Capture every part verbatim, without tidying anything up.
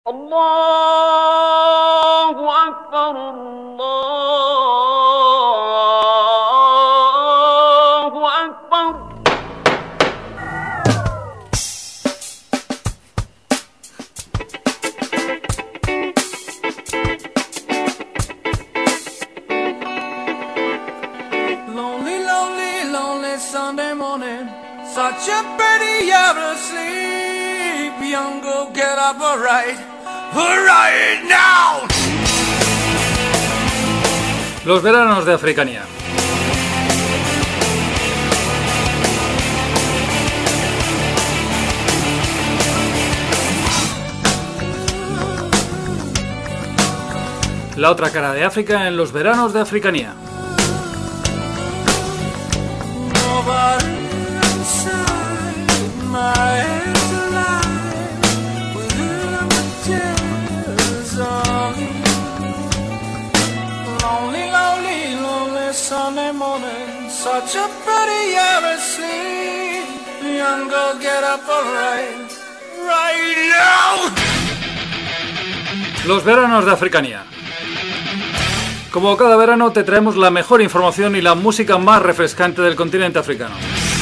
Allahu Akbar, Allahu Akbar. Lonely, lonely, lonely Sunday morning. Such a pretty hour to sleep. Young girl, get up, alright. Alright now. Los veranos de Africanía. La otra cara de África en los veranos de Africanía. Sunday morning, such a pretty hour to sleep. Young girl, get up, alright, right now. Los veranos de Africanía. Como cada verano te traemos la mejor información y la música más refrescante del continente africano.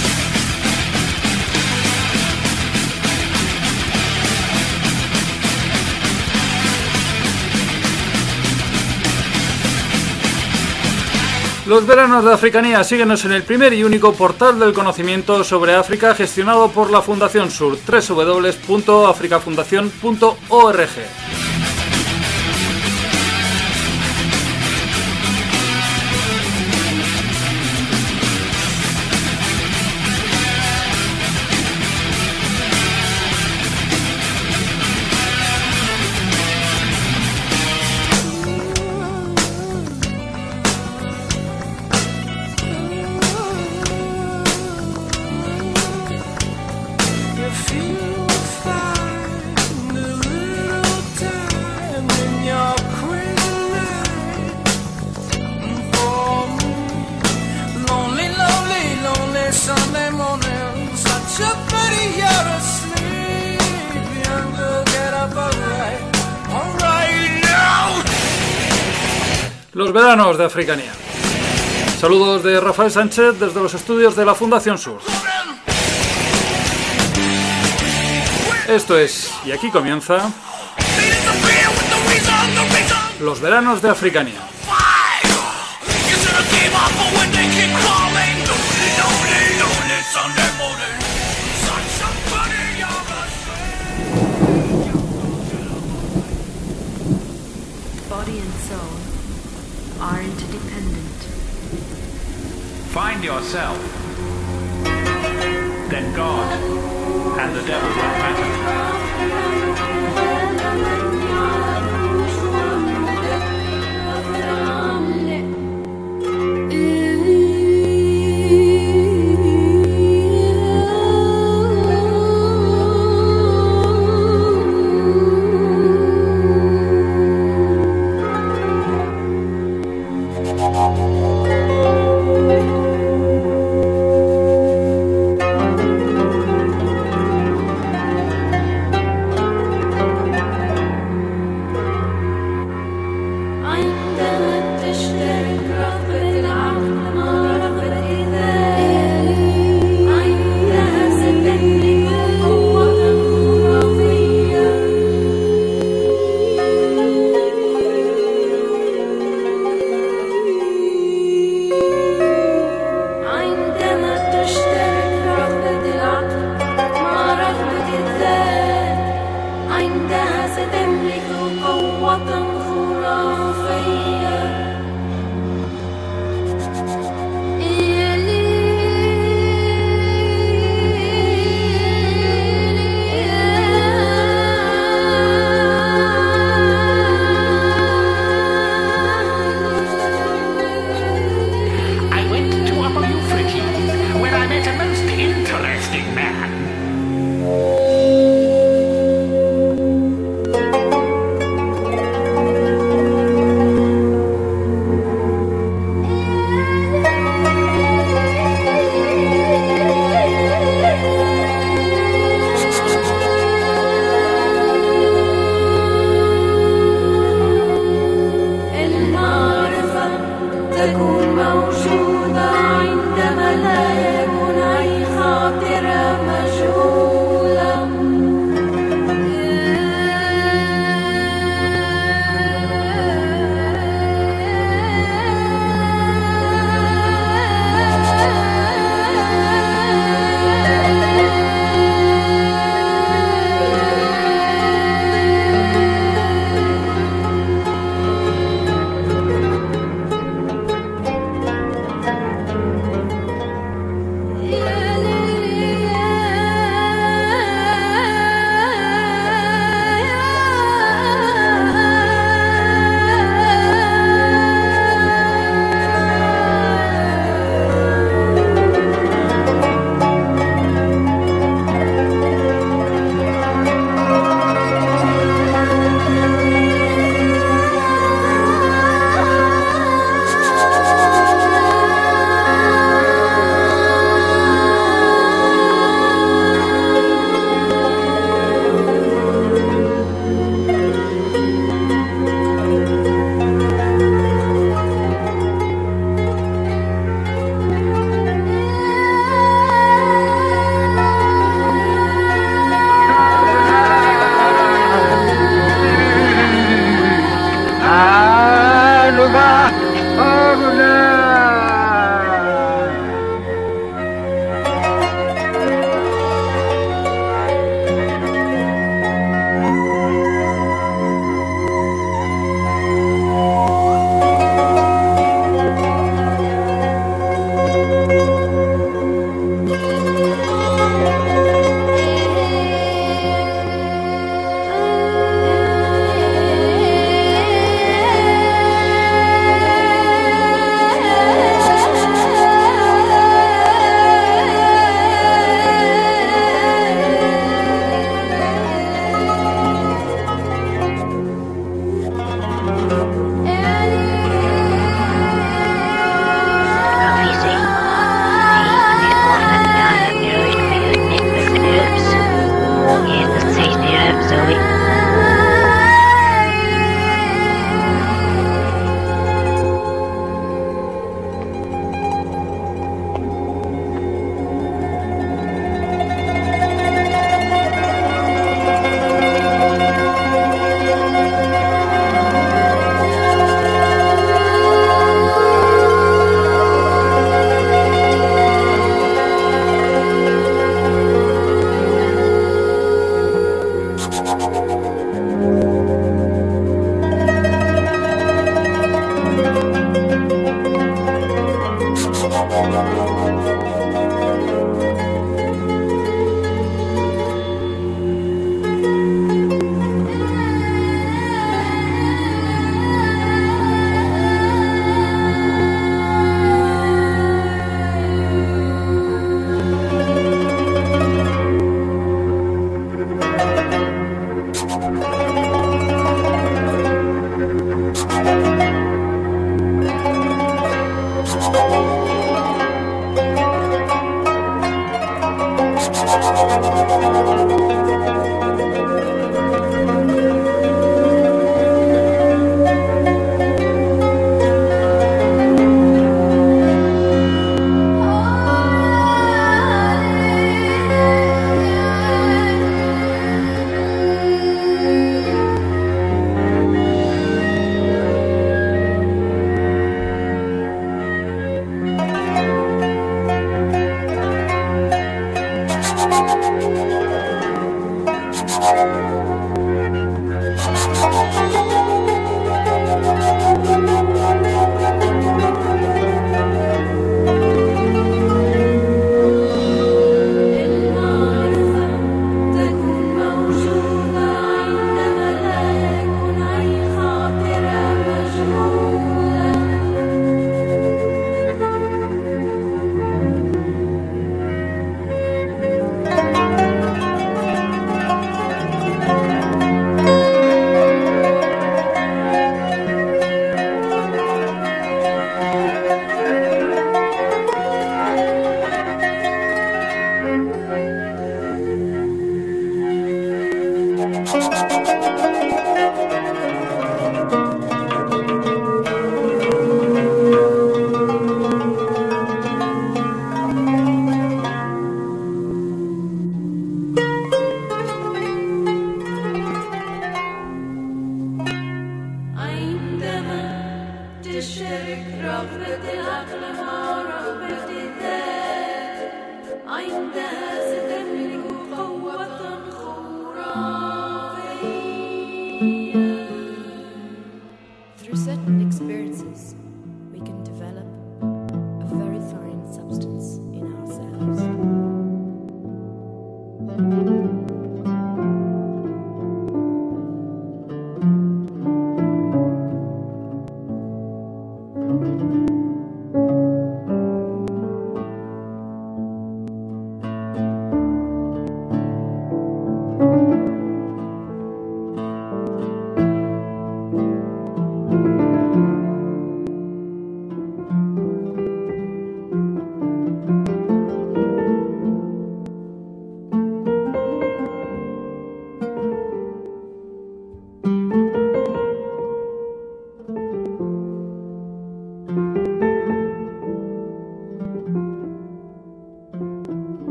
Los veranos de Africanía, síguenos en el primer y único portal del conocimiento sobre África gestionado por la Fundación Sur, doble u doble u doble u punto africafundación punto org. Los veranos de Africanía. Saludos de Rafael Sánchez desde los estudios de la Fundación Sur. Esto es, y aquí comienza, los veranos de Africanía. Body and soul are interdependent. Find yourself, then God and the devil won't matter.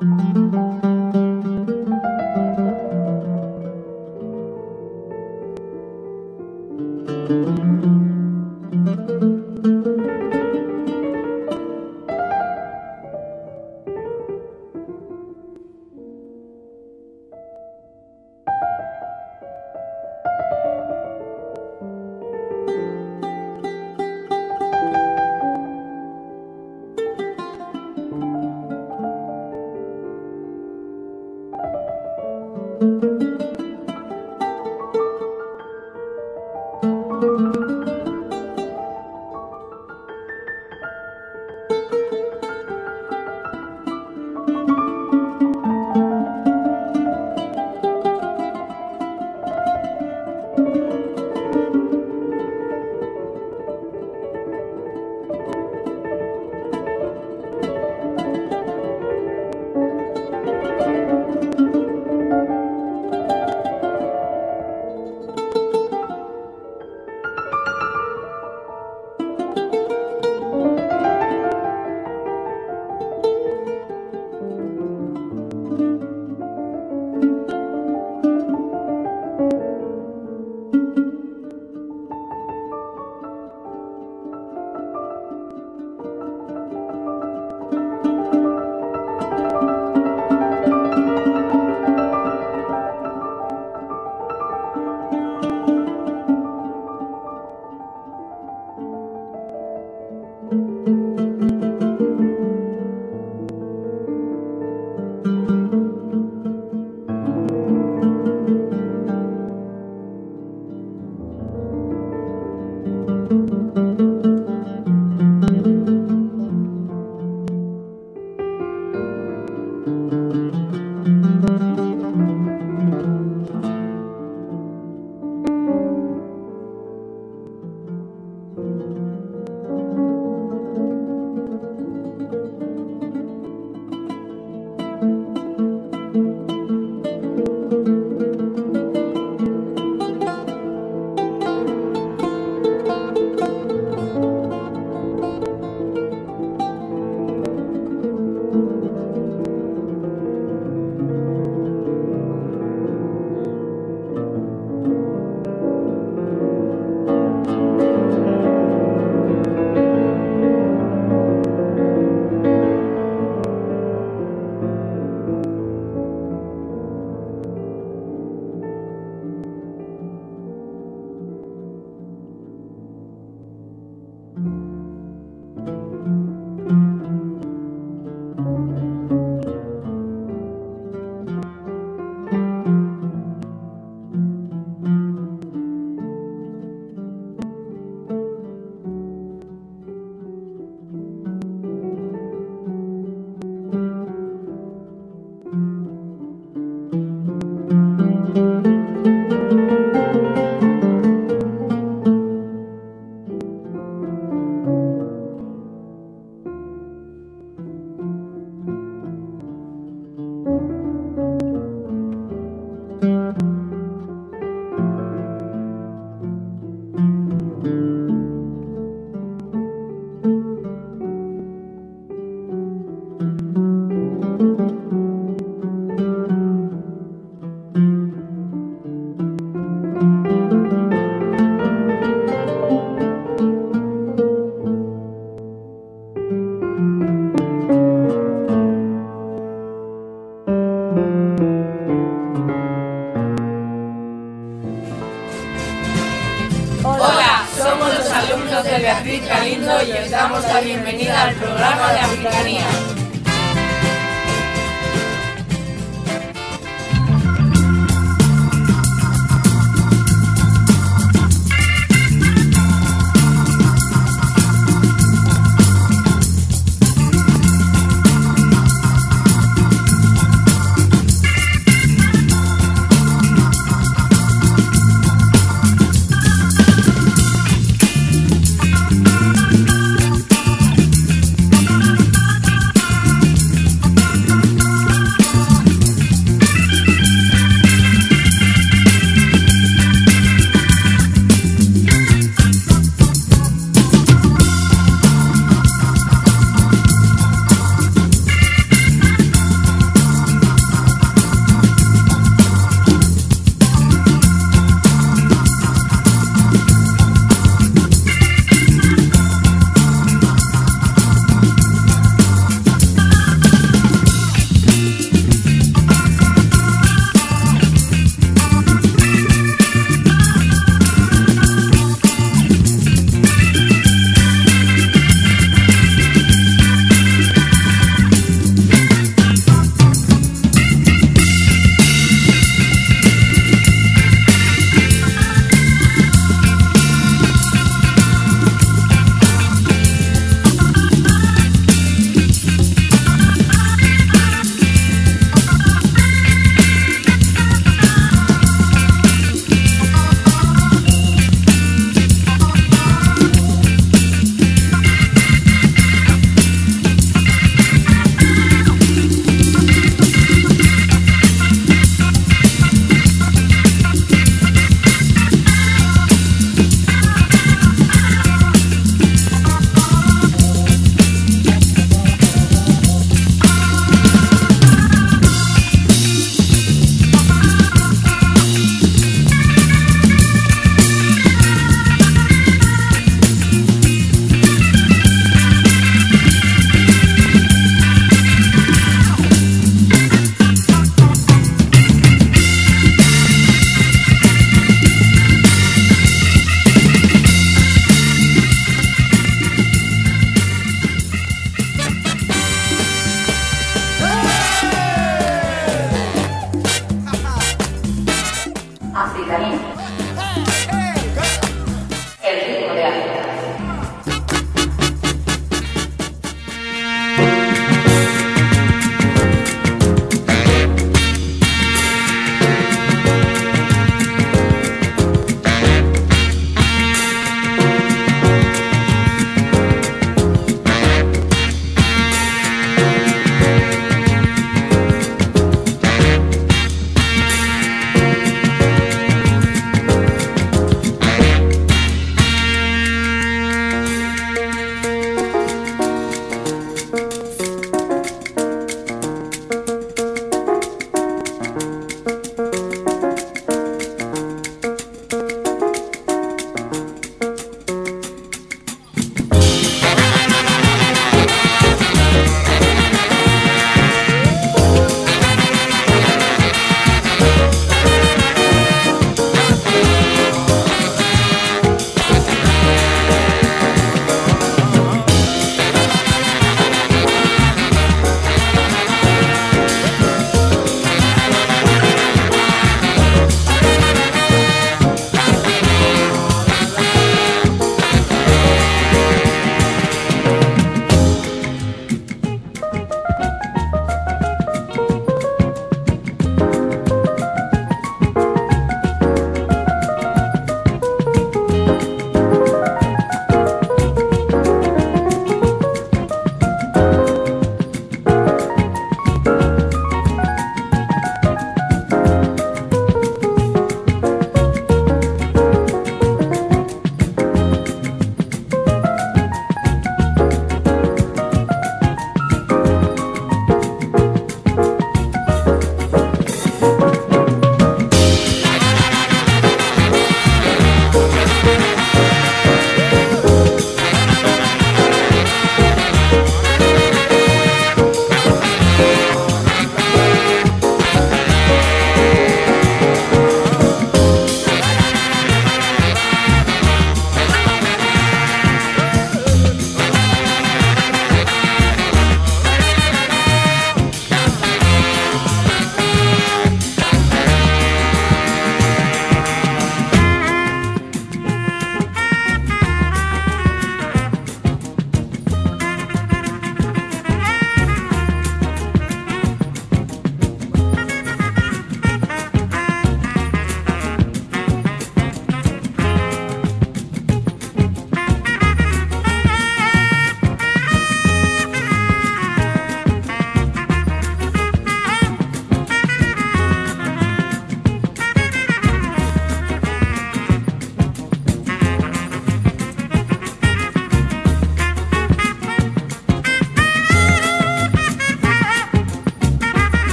de Beatriz Galindo y os damos la bienvenida al programa de Africanía.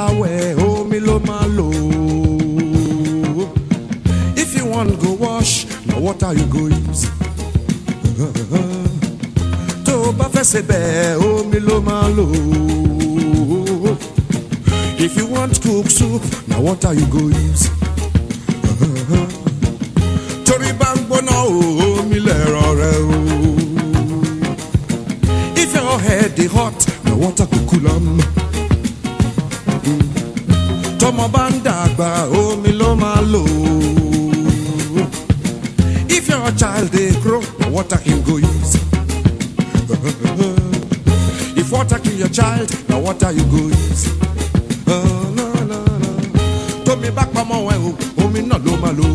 wẹ̀ omi ló máa lò. If you want go wash, na water you go use. Tó o bá fẹ́ ṣe bẹ́ẹ̀ omi ló máa lò. If you want cook soup, na water you go use. Torí bá ń gbóná omi lẹ̀rọ rẹ o. If your head dey hot, na water go cool am. Tọmọ bá ń dàgbà omi ló máa lò. If your child dey grow, na water him go use. If water kill your child, na water you go use. Uh, no, no, no. Tómi bá pamọ́ ẹ̀ o, omi náà ló máa lò.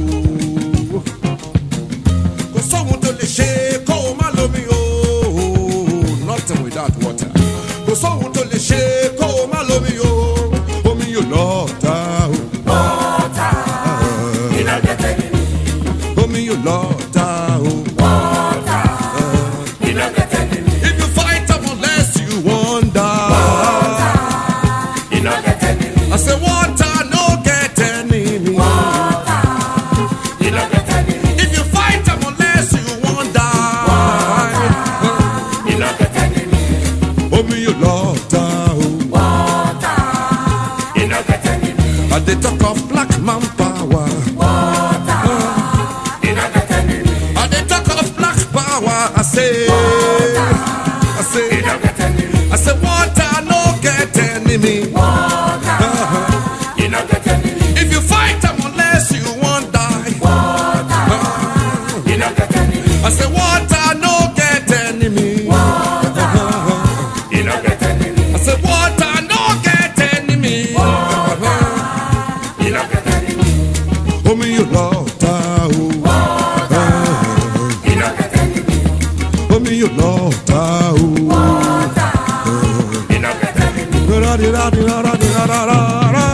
Kò sóhun tó lè ṣe kó o má lómi o. Nothing without water. Kò sóhun tó lè ṣe kó o má lómi o. Omi yóò lọ́ọ̀ta o. Lọ́ọ̀ta. Iná gẹ́gẹ́ ni. Omi yóò lọ́ọ̀ta o. Lọ́ọ̀ta. Iná gẹ́gẹ́ ni. If you fight am unless you wonder. Lọ́ọ̀ta. Iná gẹ́gẹ́ ni. I say water no get enemy. Water. Iná gẹ́gẹ́ ni. If you fight am unless you wonder. Water. Iná gẹ́gẹ́ ni. Omi yóò lọ́ọ̀ta o. Water. Iná gẹ́gẹ́ ni. I dey talk of black man power. Water. Iná gẹ́gẹ́ ni. I dey talk of black power. I say. Water. I say. Iná gẹ́gẹ́ ni. I say water no get enemy. Water. Iná gẹ́gẹ́ ni. If you fight am unless you wan die. Water. Iná gẹ́gẹ́ ni. I say water no get enemy. Water. Iná gẹ́gẹ́ ni. I say water no get enemy. Water. Iná gẹ́gẹ́ ni. Omi yóò lọ́ọ̀ta o. Water. Iná gẹ́gẹ́ ni. Omi yóò lọ́ọ̀ta o. Water. Iná gẹ́gẹ́ ni. Ra di ra di ra ra di ra ra ra ra.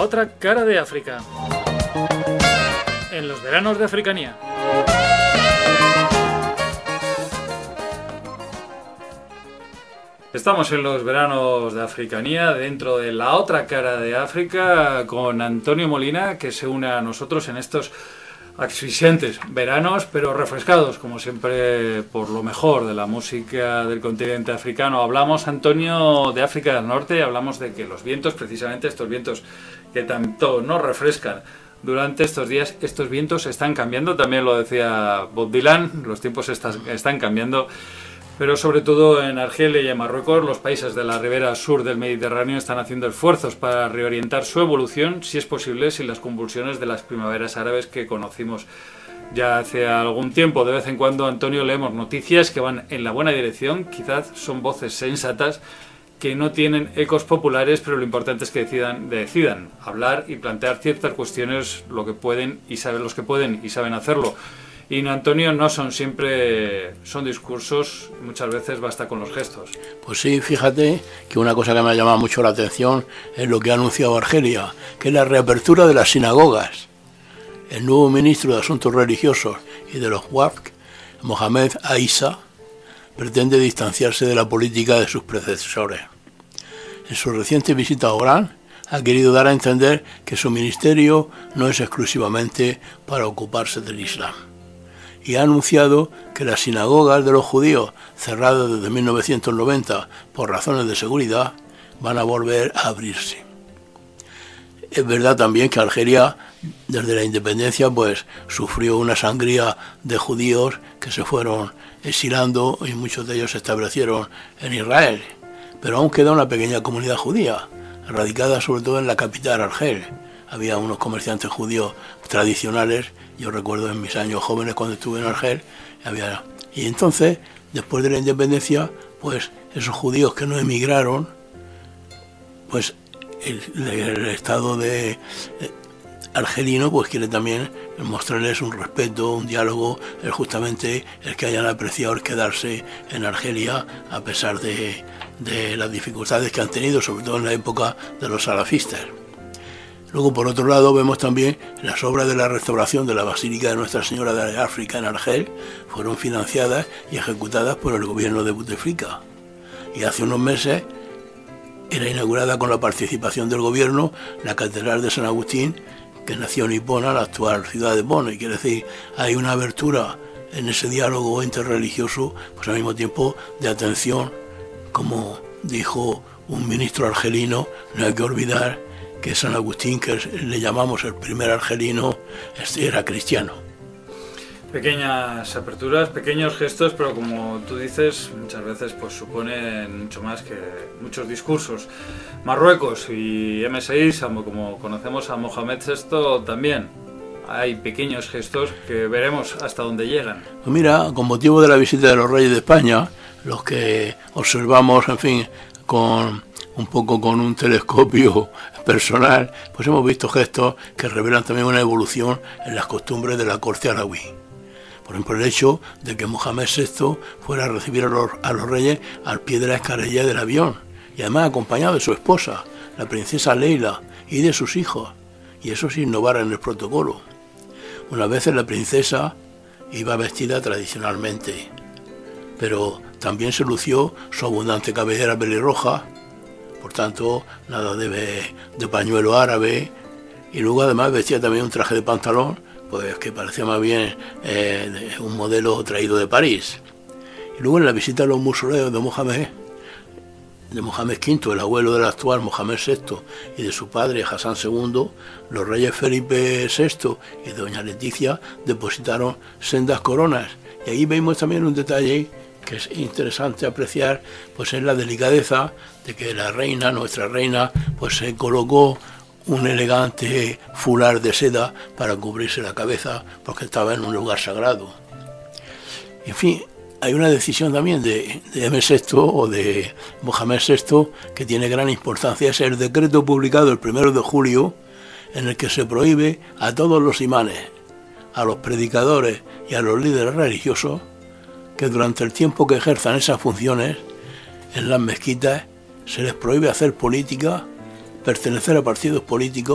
otra cara de África. En los veranos de Africanía. Estamos en los veranos de Africanía, dentro de la otra cara de África, con Antonio Molina, que se une a nosotros en estos asfixiantes veranos, pero refrescados, como siempre, por lo mejor de la música del continente africano. Hablamos, Antonio, de África del Norte, hablamos de que los vientos, precisamente estos vientos que tanto nos refrescan durante estos días, estos vientos están cambiando, también lo decía Bob Dylan, los tiempos están, están cambiando. Pero sobre todo en Argelia y en Marruecos, los países de la ribera sur del Mediterráneo están haciendo esfuerzos para reorientar su evolución, si es posible, sin las convulsiones de las primaveras árabes que conocimos ya hace algún tiempo. De vez en cuando, Antonio, leemos noticias que van en la buena dirección, quizás son voces sensatas que no tienen ecos populares, pero lo importante es que decidan, decidan hablar y plantear ciertas cuestiones, lo que pueden y saben los que pueden y saben hacerlo. Y no, Antonio, no son siempre, son discursos, muchas veces basta con los gestos. Pues sí, fíjate que una cosa que me ha llamado mucho la atención es lo que ha anunciado Argelia, que es la reapertura de las sinagogas. El nuevo ministro de Asuntos Religiosos y de los Waqf, Mohamed Aissa, pretende distanciarse de la política de sus predecesores. En su reciente visita a Orán, ha querido dar a entender que su ministerio no es exclusivamente para ocuparse del Islam. Y ha anunciado que las sinagogas de los judíos, cerradas desde mil novecientos noventa por razones de seguridad, van a volver a abrirse. Es verdad también que Argelia, desde la independencia, pues sufrió una sangría de judíos que se fueron exilando y muchos de ellos se establecieron en Israel. Pero aún queda una pequeña comunidad judía, radicada sobre todo en la capital, Argel. Había unos comerciantes judíos tradicionales. Yo recuerdo en mis años jóvenes cuando estuve en Argel, había... y entonces, después de la independencia, pues esos judíos que no emigraron, pues el, el Estado de eh, argelino pues quiere también mostrarles un respeto, un diálogo, es justamente el que hayan apreciado el quedarse en Argelia a pesar de, de las dificultades que han tenido, sobre todo en la época de los salafistas. Luego, por otro lado, vemos también las obras de la restauración de la Basílica de Nuestra Señora de África en Argel, fueron financiadas y ejecutadas por el gobierno de Bouteflika. Y hace unos meses era inaugurada con la participación del gobierno la Catedral de San Agustín, que nació en Hipona, la actual ciudad de Bono. Y quiere decir, hay una abertura en ese diálogo interreligioso, pues al mismo tiempo de atención, como dijo un ministro argelino, no hay que olvidar que San Agustín, que le llamamos el primer argelino, era cristiano. Pequeñas aperturas, pequeños gestos, pero como tú dices, muchas veces pues suponen mucho más que muchos discursos. Marruecos y eme seis, como conocemos a Mohamed sexto, también hay pequeños gestos que veremos hasta dónde llegan. Pues mira, con motivo de la visita de los reyes de España, los que observamos, en fin, con un poco con un telescopio personal, pues hemos visto gestos que revelan también una evolución en las costumbres de la corte alauí. Por ejemplo, el hecho de que Mohamed sexto fuera a recibir a los, a los reyes al pie de la escalerilla del avión, y además acompañado de su esposa, la princesa Leila, y de sus hijos, y eso sin innovar en el protocolo. Unas veces la princesa iba vestida tradicionalmente, pero también se lució su abundante cabellera pelirroja, por tanto, nada de, de pañuelo árabe, y luego además vestía también un traje de pantalón, pues que parecía más bien eh, un modelo traído de París. Y luego en la visita a los mausoleos de Mohamed, de Mohamed quinto, el abuelo del actual Mohamed sexto, y de su padre Hassan segundo, los reyes Felipe sexto y doña Leticia depositaron sendas coronas. Y ahí vemos también un detalle que es interesante apreciar, pues es la delicadeza de que la reina, nuestra reina, pues se colocó un elegante fular de seda para cubrirse la cabeza porque estaba en un lugar sagrado. En fin, hay una decisión también de, de eme sexto o de Mohamed sexto que tiene gran importancia, es el decreto publicado el primero de julio en el que se prohíbe a todos los imanes, a los predicadores y a los líderes religiosos que durante el tiempo que ejerzan esas funciones en las mezquitas se les prohíbe hacer política, pertenecer a partidos políticos,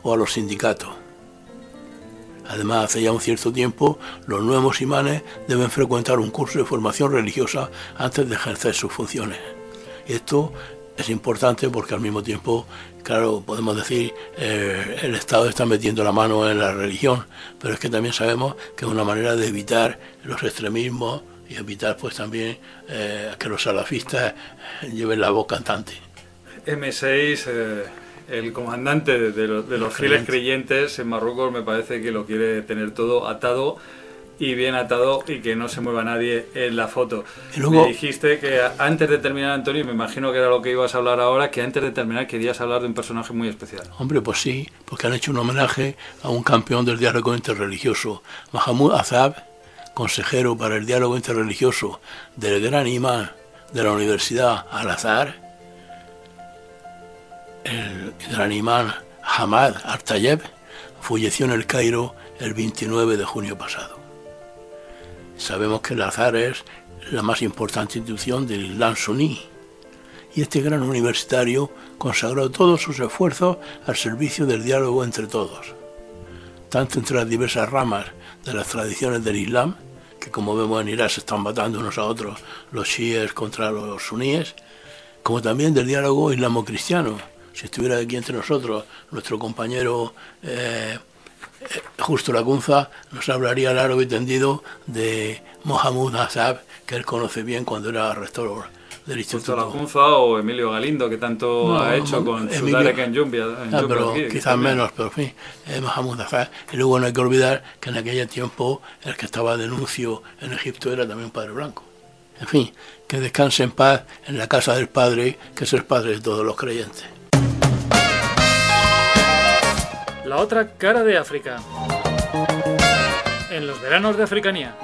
o a los sindicatos. Además, hace ya un cierto tiempo, los nuevos musulmanes deben frecuentar un curso de formación religiosa antes de ejercer sus funciones. Y esto es importante porque al mismo tiempo, claro, podemos decir, eh, el Estado está metiendo la mano en la religión, pero es que también sabemos que es una manera de evitar los extremismos y evitar pues también eh, que los salafistas lleven la voz cantante. eme seis, eh, el comandante de, de, los, de los fieles creyentes en Marruecos, me parece que lo quiere tener todo atado y bien atado y que no se mueva nadie en la foto. Y luego, me dijiste que antes de terminar, Antonio, me imagino que era lo que ibas a hablar ahora, que antes de terminar querías hablar de un personaje muy especial. Hombre, pues sí, porque han hecho un homenaje a un campeón del diálogo interreligioso, Mahmoud Azab, consejero para el diálogo interreligioso del gran imán de la Universidad Al-Azhar, el gran imán Hamad Al-Tayeb, falleció en el Cairo el veintinueve de junio pasado. Sabemos que el Azhar es la más importante institución del Islam suní, y este gran universitario consagró todos sus esfuerzos al servicio del diálogo entre todos, tanto entre las diversas ramas de las tradiciones del Islam, que como vemos en Irak se están matando unos a otros los chiíes contra los suníes, como también del diálogo islamo-cristiano. Si estuviera aquí entre nosotros nuestro compañero eh, Justo Lacunza, nos hablaría largo y tendido de Mahmoud Azab, que él conoce bien cuando era rector del instituto. Justo Lacunza o Emilio Galindo, que tanto no, ha hecho con Sudarek en Yumbia. Ah, pero aquí, quizás menos, pero en fin, eh, Mahmoud Azab. Y luego no hay que olvidar que en aquel tiempo el que estaba de nuncio en Egipto era también un padre blanco. En fin, que descanse en paz en la casa del Padre, que es el Padre de todos los creyentes. La otra cara de África. En los veranos de Africanía.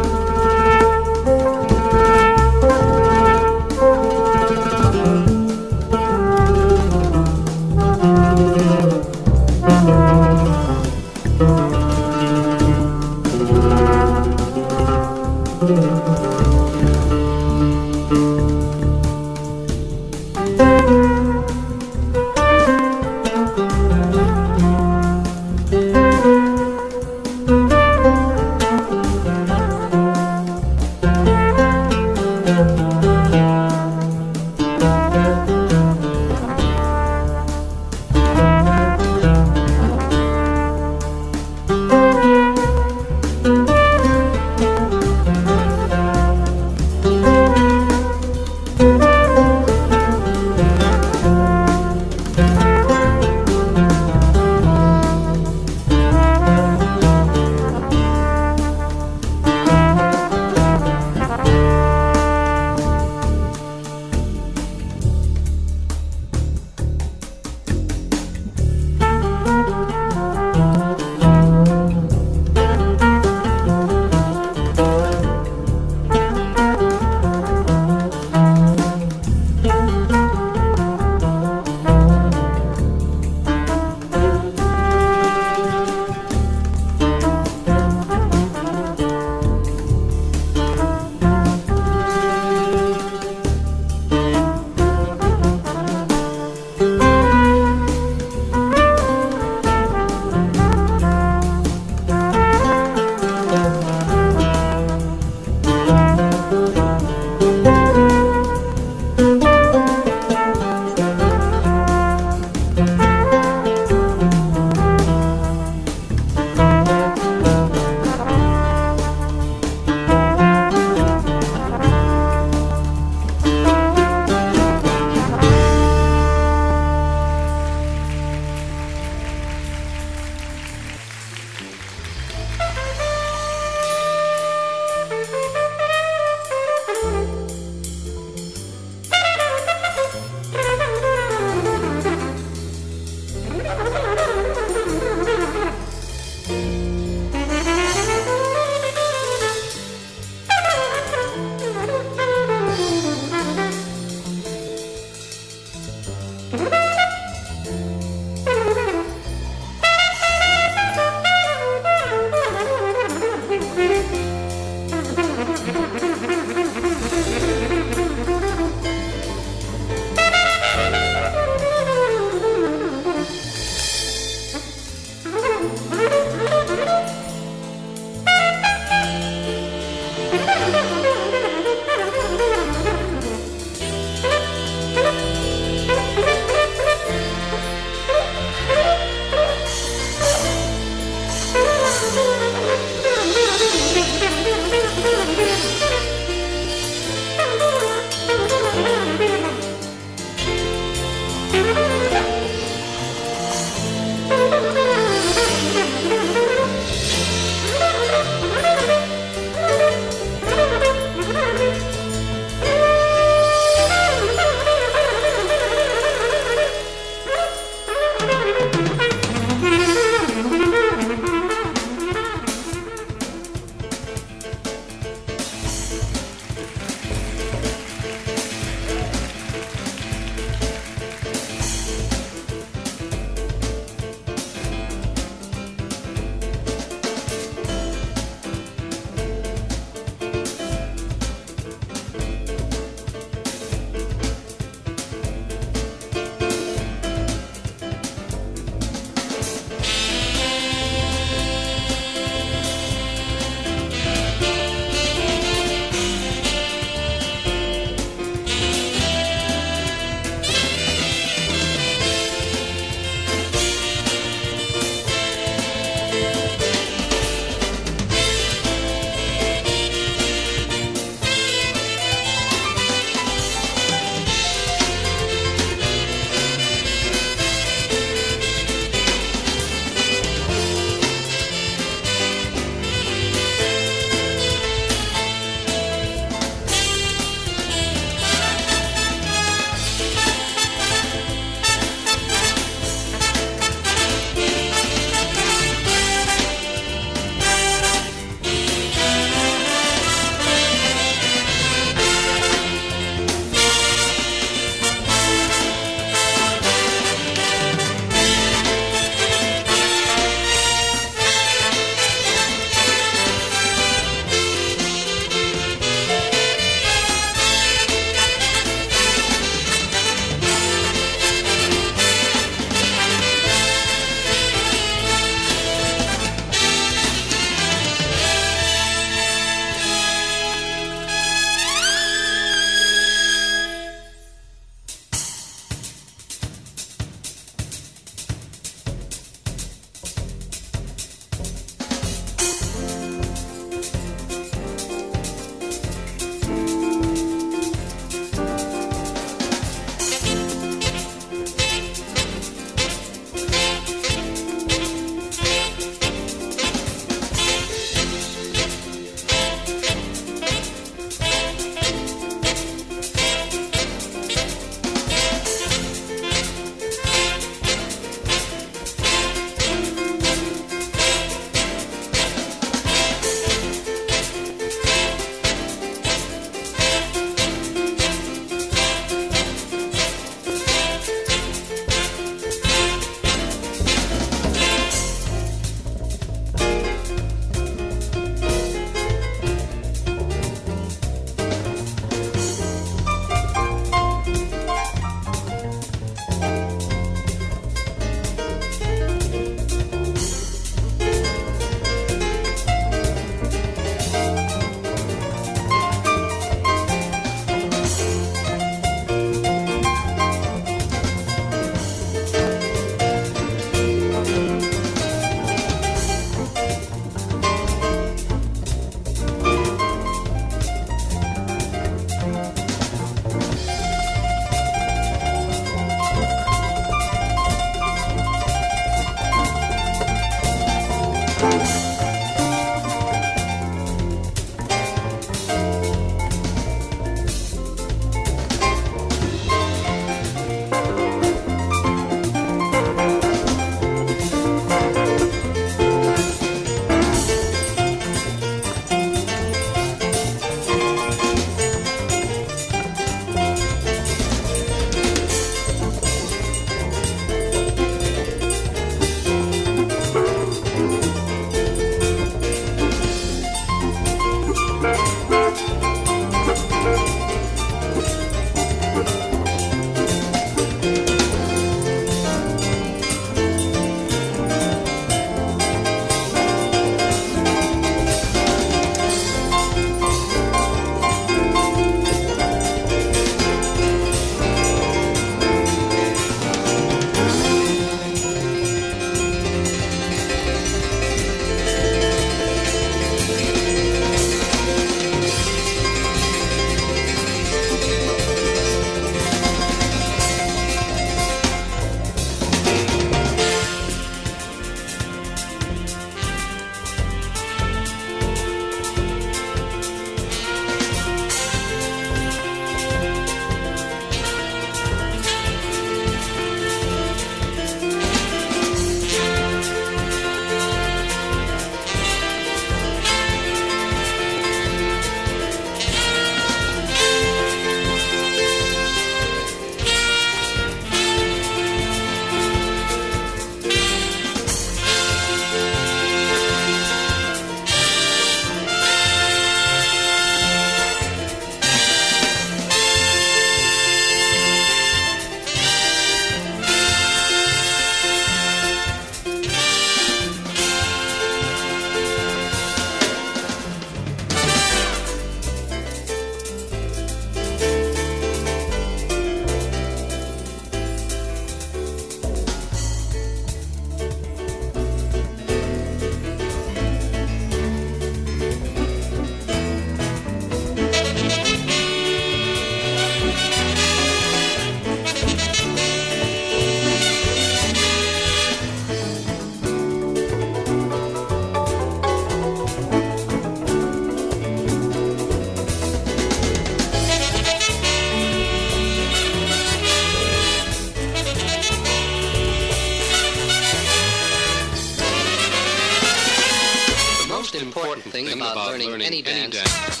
thing about, about learning, learning any dance. Any dance.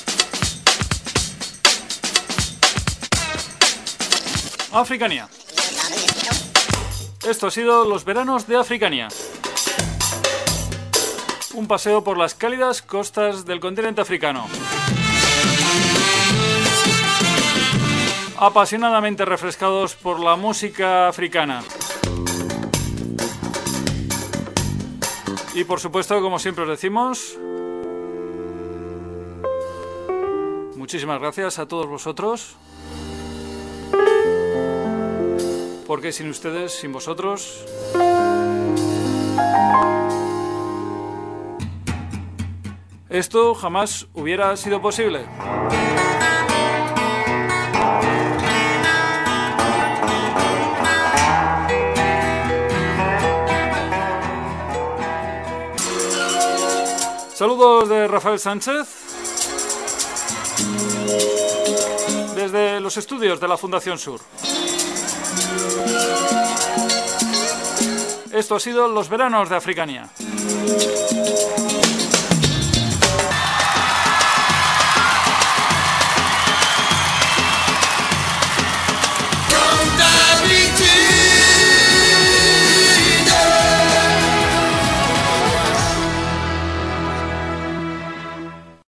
Africania. Esto ha sido los veranos de Africania. Un paseo por las cálidas costas del continente africano. Apasionadamente refrescados por la música africana. Y por supuesto, como siempre os decimos, muchísimas gracias a todos vosotros, porque sin ustedes, sin vosotros, esto jamás hubiera sido posible. Saludos de Rafael Sánchez desde los estudios de la Fundación Sur. Esto ha sido los veranos de Africania.